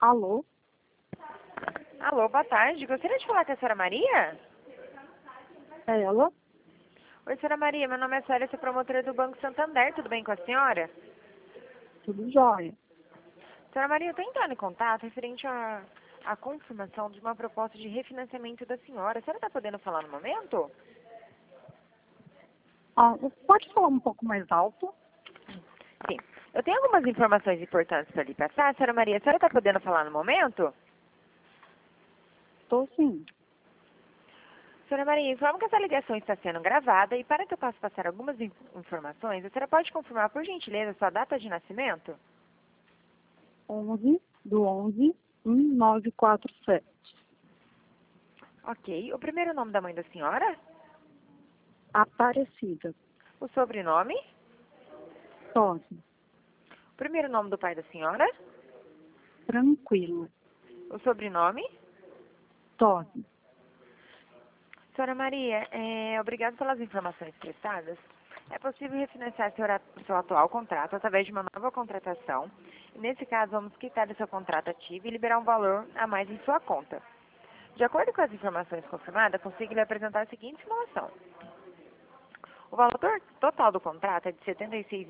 Alô? Alô, boa tarde. Gostaria de falar com a senhora Maria? É ela? Oi, senhora Maria. Meu nome é Célia, sou promotora do Banco Santander. Tudo bem com a senhora? Tudo jóia. Senhora Maria, eu estou entrando em contato referente à confirmação de uma proposta de refinanciamento da senhora. A senhora está podendo falar no momento? Pode falar um pouco mais alto? Sim. Eu tenho algumas informações importantes para lhe passar. Senhora Maria, a senhora está podendo falar no momento? Estou sim. Senhora Maria, informo que essa ligação está sendo gravada e para que eu possa passar algumas informações, a senhora pode confirmar, por gentileza, sua data de nascimento? 11/11/1947. Ok. O primeiro nome da mãe da senhora? Aparecida. O sobrenome? Tosse. O primeiro nome do pai da senhora? Tranquilo. O sobrenome? Tosse. Senhora Maria, obrigada pelas informações prestadas. É possível refinanciar seu atual contrato através de uma nova contratação. E nesse caso, vamos quitar o seu contrato ativo e liberar um valor a mais em sua conta. De acordo com as informações confirmadas, consigo lhe apresentar a seguinte simulação. O valor total do contrato é de R$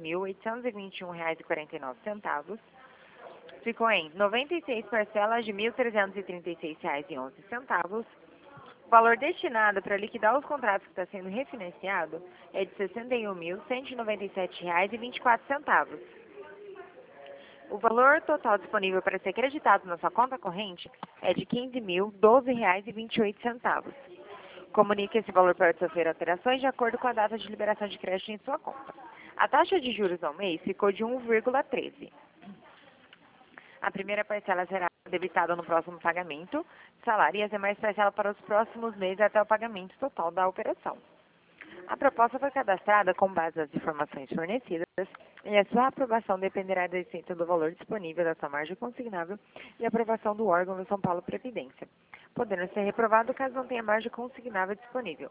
76.821,49. Ficou em 96 parcelas de R$ 1.336,11. O valor destinado para liquidar os contratos que está sendo refinanciado é de R$ 61.197,24. O valor total disponível para ser creditado na sua conta corrente é de R$ 15.012,28. Comunique esse valor para sofrer alterações de acordo com a data de liberação de crédito em sua conta. A taxa de juros ao mês ficou de 1,13. A primeira parcela será debitada no próximo pagamento, salário, e as demais parcelas para os próximos meses até o pagamento total da operação. A proposta foi cadastrada com base nas informações fornecidas e a sua aprovação dependerá da essência do valor disponível da sua margem consignável e aprovação do órgão do São Paulo Previdência, podendo ser reprovado caso não tenha margem consignável disponível.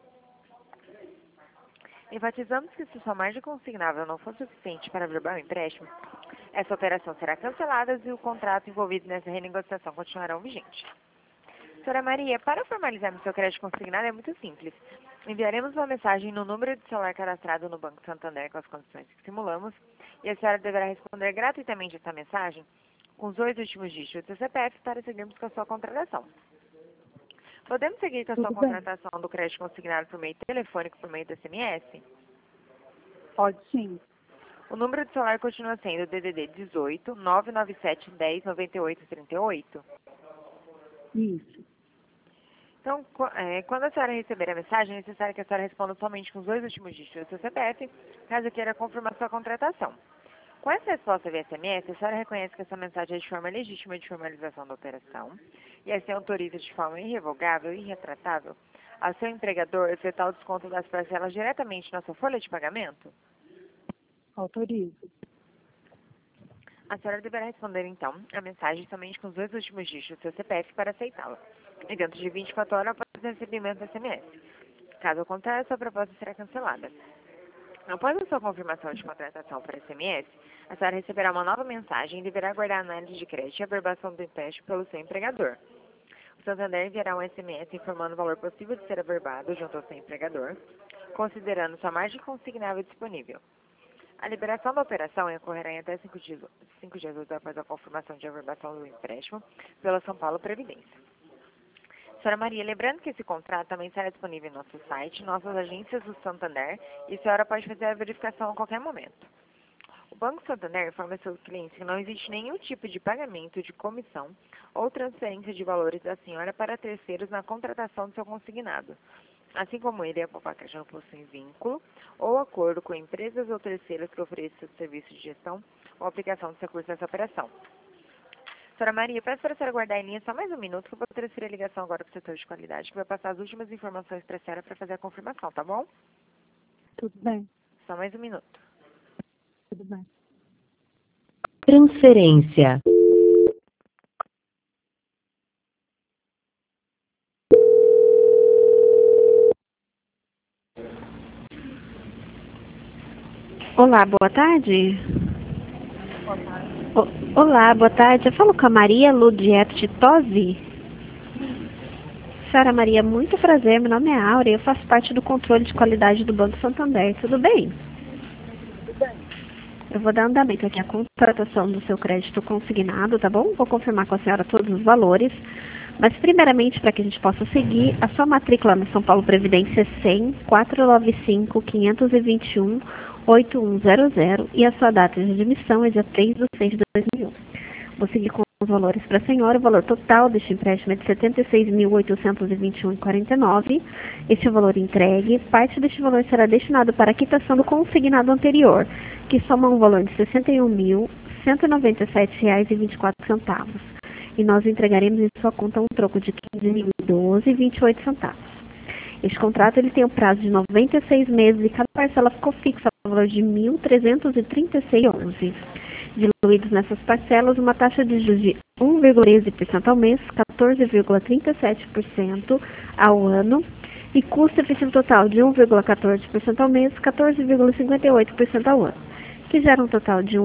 Enfatizamos que se sua margem consignável não for suficiente para averbar o empréstimo, essa operação será cancelada e o contrato envolvido nessa renegociação continuará vigente. Senhora Maria, para formalizarmos seu crédito consignado é muito simples. Enviaremos uma mensagem no número de celular cadastrado no Banco Santander com as condições que simulamos e a senhora deverá responder gratuitamente essa mensagem com os 2 últimos dígitos do seu CPF para seguirmos com a sua contratação. Podemos seguir com a sua Tudo bem? contratação do crédito consignado por meio telefônico, por meio do SMS? Pode sim. O número de celular continua sendo o DDD 18 997 10 98 38. Isso. Então, quando a senhora receber a mensagem, é necessário que a senhora responda somente com os 2 últimos dígitos do seu CPF, caso queira confirmar sua contratação. Com essa resposta via SMS, a senhora reconhece que essa mensagem é de forma legítima de formalização da operação e assim autoriza de forma irrevogável e irretratável ao seu empregador efetuar o desconto das parcelas diretamente na sua folha de pagamento? Autorizo. A senhora deverá responder, então, a mensagem somente com os 2 últimos dígitos do seu CPF para aceitá-la, e dentro de 24 horas após o recebimento do SMS. Caso contrário, sua proposta será cancelada. Após a sua confirmação de contratação por SMS, a senhora receberá uma nova mensagem e deverá aguardar a análise de crédito e a averbação do empréstimo pelo seu empregador. O Santander enviará um SMS informando o valor possível de ser averbado junto ao seu empregador, considerando sua margem consignável disponível. A liberação da operação ocorrerá em até 5 dias úteis após a confirmação de averbação do empréstimo pela São Paulo Previdência. Senhora Maria, lembrando que esse contrato também será disponível em nosso site, nossas agências do Santander, e a senhora pode fazer a verificação a qualquer momento. O Banco Santander informa seus clientes que não existe nenhum tipo de pagamento de comissão ou transferência de valores da senhora para terceiros na contratação do seu consignado. Assim como ele e a Popacaixa não possuem vínculo ou acordo com empresas ou terceiros que ofereçam serviço de gestão ou aplicação de recursos nessa operação. Senhora Maria, peço para a senhora aguardar em linha só mais um minuto que eu vou transferir a ligação agora para o setor de qualidade, que vai passar as últimas informações para a senhora para fazer a confirmação, tá bom? Tudo bem. Só mais um minuto. Tudo bem. Transferência. Olá, boa tarde. Boa tarde. Olá, boa tarde. Eu falo com a Maria Ludiette Tosi. Senhora Maria, muito prazer. Meu nome é Áurea. Eu faço parte do controle de qualidade do Banco Santander. Tudo bem? Tudo bem. Eu vou dar andamento aqui à contratação do seu crédito consignado, tá bom? Vou confirmar com a senhora todos os valores. Mas, primeiramente, para que a gente possa seguir, a sua matrícula na São Paulo Previdência é 100 495 521 8100 e a sua data de admissão é dia 3/6/2001. Vou seguir com os valores para a senhora. O valor total deste empréstimo é de R$ 76.821,49. Este é o valor entregue. Parte deste valor será destinado para a quitação do consignado anterior, que soma um valor de R$ 61.197,24. E nós entregaremos em sua conta um troco de R$ 15.012,28. Este contrato ele tem um prazo de 96 meses e cada parcela ficou fixa ao valor de R$ 1.336,11. Diluídos nessas parcelas, uma taxa de juros de 1,13% ao mês, 14,37% ao ano e custo efetivo total de 1,14% ao mês, 14,58% ao ano, que gera um total de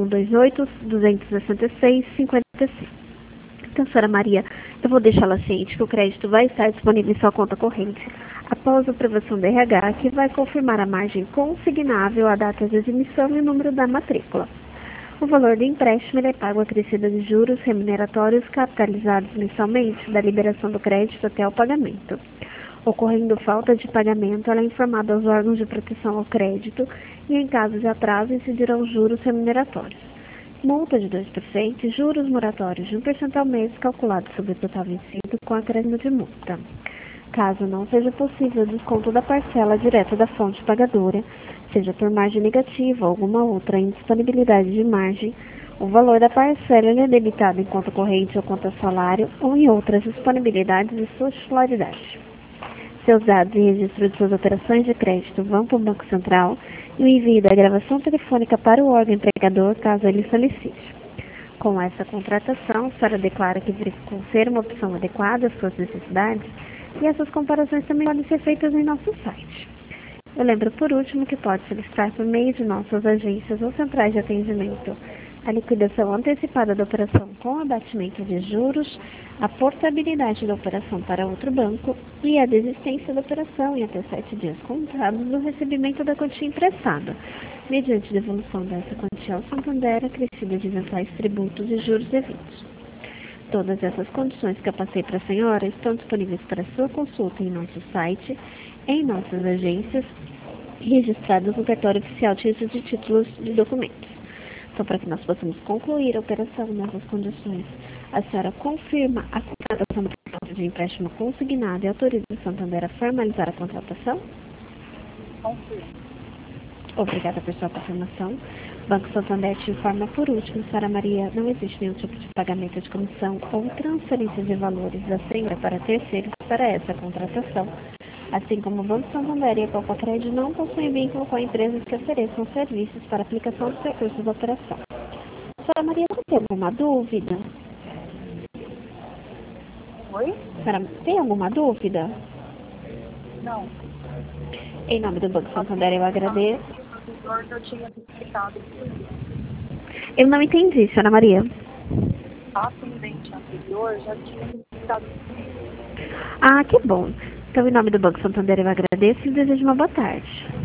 128.266,55. Então, senhora Maria, eu vou deixá-la ciente que o crédito vai estar disponível em sua conta corrente após a aprovação do RH, que vai confirmar a margem consignável, a data de emissão e o número da matrícula. O valor do empréstimo é pago acrescido de juros remuneratórios capitalizados mensalmente da liberação do crédito até o pagamento. Ocorrendo falta de pagamento, ela é informada aos órgãos de proteção ao crédito e, em caso de atraso, incidirão juros remuneratórios. Multa de 2% e juros moratórios de 1% ao mês calculado sobre o total vencido com acréscimo de multa. Caso não seja possível o desconto da parcela direta da fonte pagadora, seja por margem negativa ou alguma outra indisponibilidade de margem, o valor da parcela é debitado em conta corrente ou conta salário ou em outras disponibilidades de sua titularidade. Seus dados e registro de suas operações de crédito vão para o Banco Central e o envio da gravação telefônica para o órgão empregador, caso ele solicite. Com essa contratação, a senhora declara que verificou ser uma opção adequada às suas necessidades e essas comparações também podem ser feitas em nosso site. Eu lembro, por último, que pode solicitar por meio de nossas agências ou centrais de atendimento a liquidação antecipada da operação com abatimento de juros, a portabilidade da operação para outro banco e a desistência da operação em até 7 dias contados do recebimento da quantia emprestada, mediante devolução dessa quantia ao Santander acrescida de eventuais tributos e juros devidos. Todas essas condições que eu passei para a senhora estão disponíveis para sua consulta em nosso site, em nossas agências, registradas no cartório oficial de registro de títulos de documentos. Então, para que nós possamos concluir a operação nessas condições, a senhora confirma a contratação do contrato de empréstimo consignado e autoriza o Santander a formalizar a contratação? Confirmo. Obrigada por sua confirmação. O Banco Santander te informa por último, senhora Maria, não existe nenhum tipo de pagamento de comissão ou transferência de valores da senhora para terceiros para essa contratação. Assim como o Banco Santander e a Copacred não possuem vínculo com empresas que ofereçam serviços para aplicação dos recursos da operação. Senhora Maria, você tem alguma dúvida? Oi? Senhora, tem alguma dúvida? Não. Em nome do Banco Santander, eu agradeço. Eu tinha explicado Eu não entendi, senhora Maria. a atendente anterior, já tinha explicado. Ah, que bom. Então, em nome do Banco Santander, eu agradeço e desejo uma boa tarde.